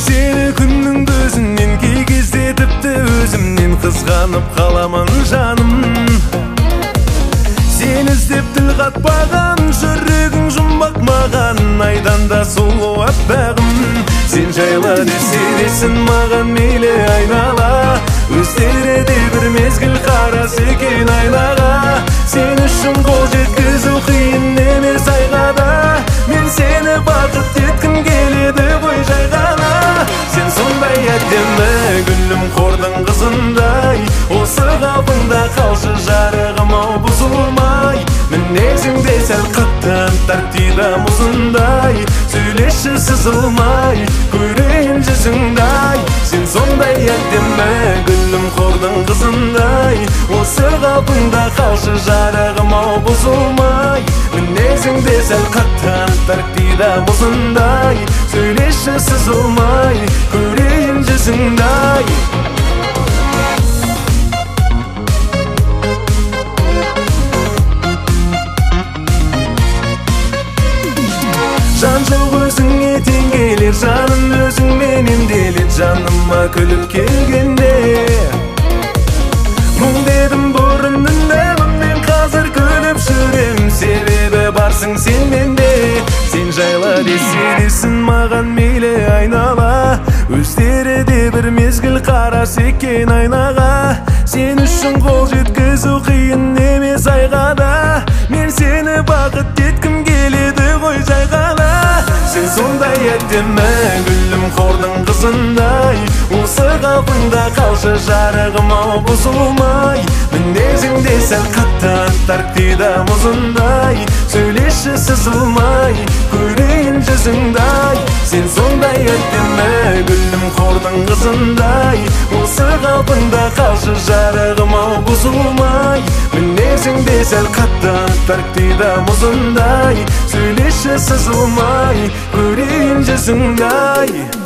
Seni күннің көзінен кей кезде тіпті өзімнен қызғанып қаламын жаным. Сен іздеп тіл қатпаған, жүрегің жұмбақ маған, айдан да сұлу аппағым. Сен жайлы десе десін маған мейлі айнала, өздері де бір мезгіл қарасы екен айнаға. Сен үшін қол жеткізу қиын емес айғада, мен сені бақыт еткім келеді ғой жай ғана. Сен сондай әдемі гүлім қордың қызындай, осы қалпыңда қалшы жарығым ау бұзылмай. Мінезіңде сәл қаттан тартида мұзындай, сөйлеші сызылмай, көрейін жүзіңдай. Сен сондай әдемі гүлім қордың қызындай, осы қалпыңда қалшы жарығым ау бұзылмай. Мінезіңде сәл қаттан тартида мұзындай, сөйлеші сызылмай, көрейін жүзіңдай. Жан жоқ өзіңе тең келер, жаным өзіңмен емделет, жаныма күліп келгенде. Мұң дедім бұрын үндемін, мен қазір күліп жүрем, себебі барсың сен менде. Сен жайлы десе десін маған мейлі айнала, өздері де бір мезгіл қарасы екен айнаға. Сен үшін қол жеткізу қиын емес айғада, мен сені бақыт еткім келеді ғой жай ғана. Сен сондай әдемі гүлім қордың қызындай, осы қалпыңда қалшы жарығым ау бұзылмай. Мінезіңде сәл қаттан тартида мұзындай, сөйлеші сызылмай, көрейін жүзіңдай. Сен сондай әдемі гүлім қордың қызындай, осы қалпыңда қалшы жарығым ау бұзылмай. Мінезіңде сәл қаттан тартида мұзындай, сөйлеші сызылмай, көрейін жүзіңдай.